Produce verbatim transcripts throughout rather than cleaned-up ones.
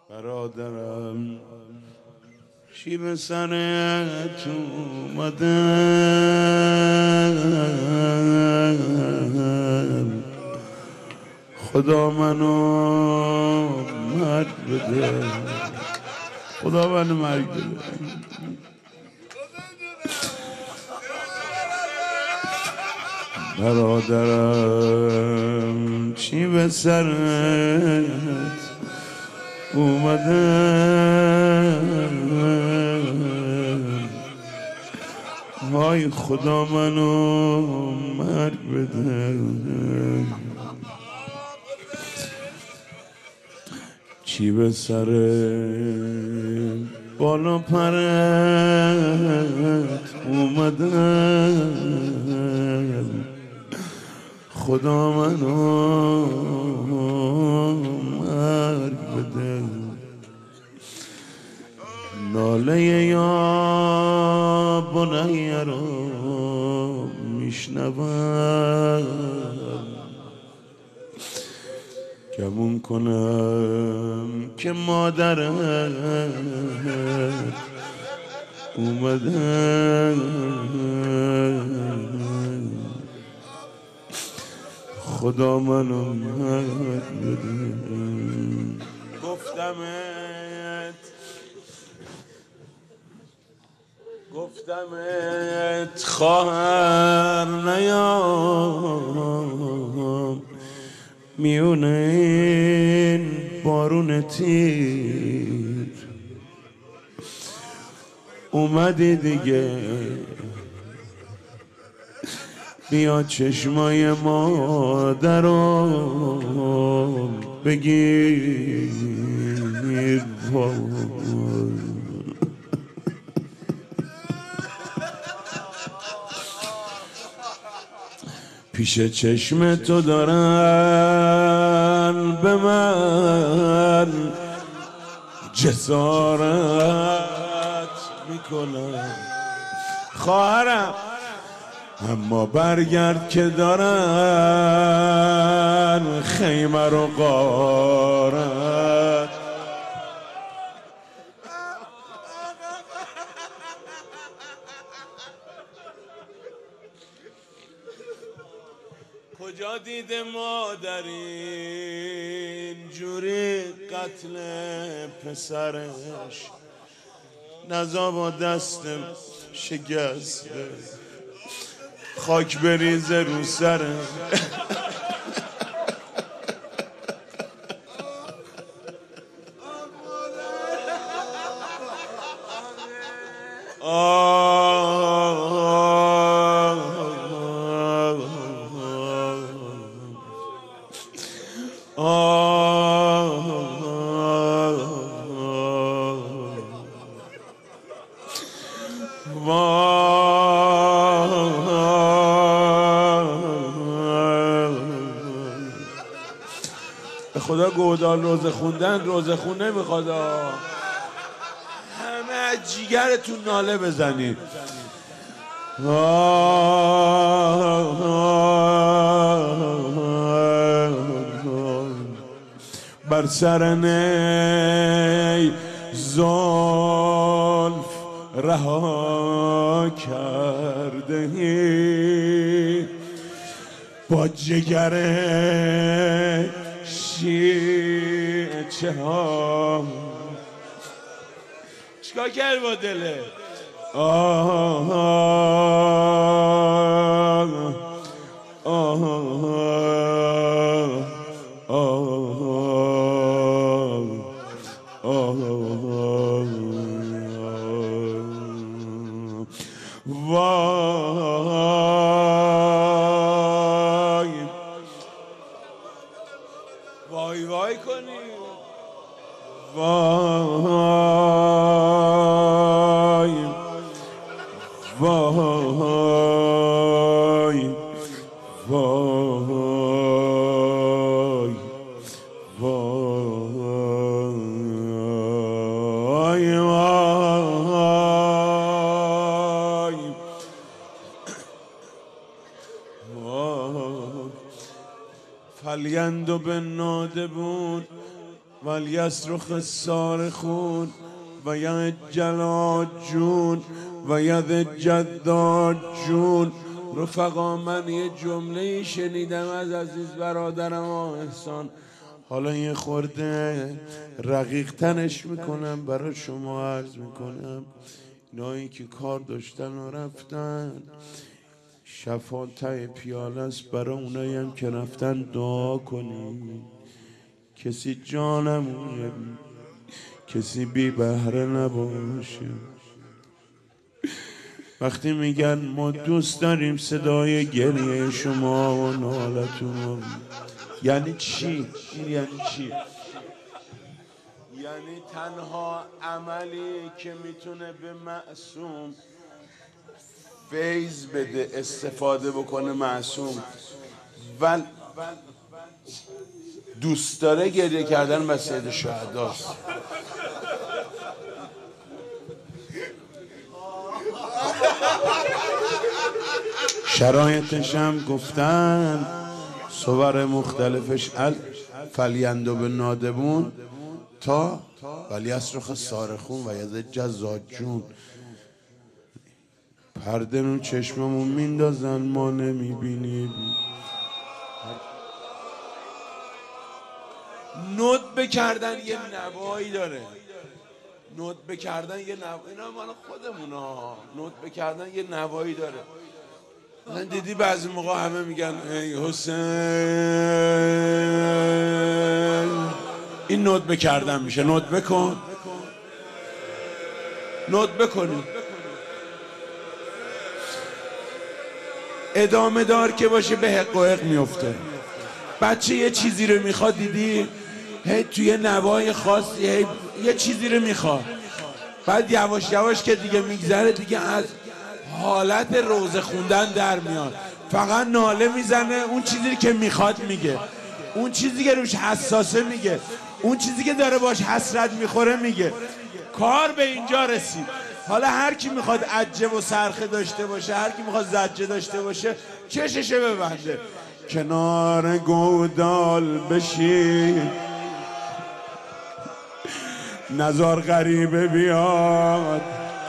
برادرم چی به سرت اومده؟ خدا منو مرگ بده، خدا منو مرگ بده. برادرم چی به سرت اومده؟ های خدا منو مرگ بده. چی به سر بالا پرت اومده؟ خدا منو مرگ بده. ناله یا بنی رو میشنوم، گمون کنم که مادرت اومده. خدا منو مرگ بده. گفتمت گفتمت خواهر نیام میونه این بارون تیر، اومدی دیگه بیا چشمای مادرو بگیر. پیش چشم تو دارن به من جسارت میکنن خواهرم، اما برگرد که دارن خیمه رو غارت. کجا دیده مادر اینجوری قتل پسرش، نزا با دست شکسته خاک بریزه رو سرش. به خدا گودال روزه خوندن روزه خون نمیخواد، همه جیگرتون ناله بزنید. بر سر نی زلف رها کرده با جگر شیعه ها. چیکار کرد با دله؟ آه آه آه وای وای وای کنی وای وای وای وای وای فلیند و به نادبون ولیصرخ الصارخون و یعجل جون و یضج جون. رفقا، من یه جمله شنیدم از عزیز برادرم آقا احسان، حالا یه خورده رقیق تنش میکنم برای شما عرض میکنم. اینایی که کار داشتن و رفتن، شفا ته پیاله است برای اونایی هم که رفتن دعا کنی. کسی جانمونه، کسی بی بهره نباشه. وقتی میگن ما دوست داریم صدای گریه شما و نالتون، یعنی چی؟ یعنی چی؟ یعنی تنها عملی که میتونه به معصوم فیض بده، استفاده بکنه معصوم و دوست داره گریه کردن به سید شهداست. شرایطش هم گفتن، صور مختلفش فلیندو به نادبون تا ولیصرخ الصارخون و یضج جون. پرده رو چشممون میندازن ما نمیبینیم. ندبه کردن یه نوایی داره، ندبه کردن یه نوایی، اینا مال خودمونا. ندبه کردن یه نوایی داره. من دیدی بعضی موقع همه میگن ای حسین، این ندبه کردن میشه. ندبه کن، ندبه کنی، ادامه دار که باشه به حق و حق میفته. بچه یه چیزی رو میخواد، دیدی هی توی نوای خاصی هی یه چیزی رو میخواد، بعد یواش یواش که دیگه میگذره دیگه از حالت روزه خوندن در میاد، فقط ناله میزنه، اون چیزی که میخواد میگه، اون چیزی که روش حساسه میگه، اون چیزی که داره باش حسرت میخوره میگه. کار به اینجا رسید. حالا هر کی میخواد عجه و سرخه داشته باشه، هر کی میخواد زجه داشته باشه، چششه ببنده، کنار گودال بشی، نزار غریبه بیاد،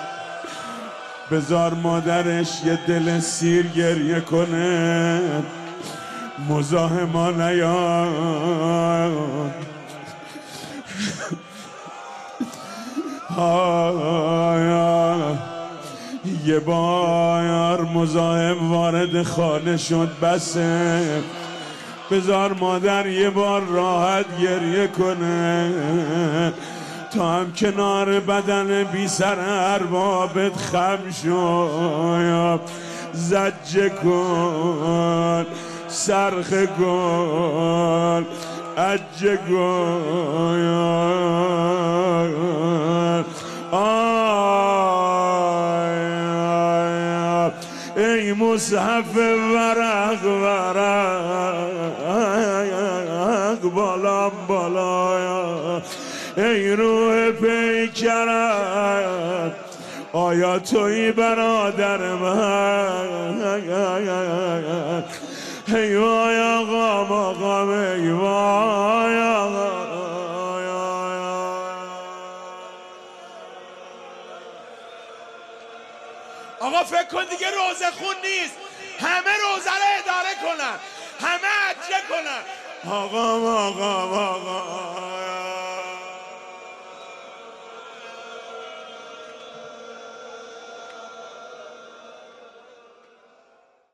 بذار مادرش یه دل سیر گریه کنه، مزاحما نیاد. یه بار مزاحم وارد خانه شد بسه، بذار مادر یه بار راحت گریه کنه، تا هم کنار بدن بی سر اربابت خم شو، زجه کن، سرخه کن، عجه کن. ای مصحف ورق ورق بالام بالا، ای روح پیکرت، آیا توی برادر من؟ ای وای آقام آقام، ای وای آقام. آقا فکر کن دیگه روزه خون نیست، همه روزه رو اداره کنن، همه عجه کنن. آقام آقام آقام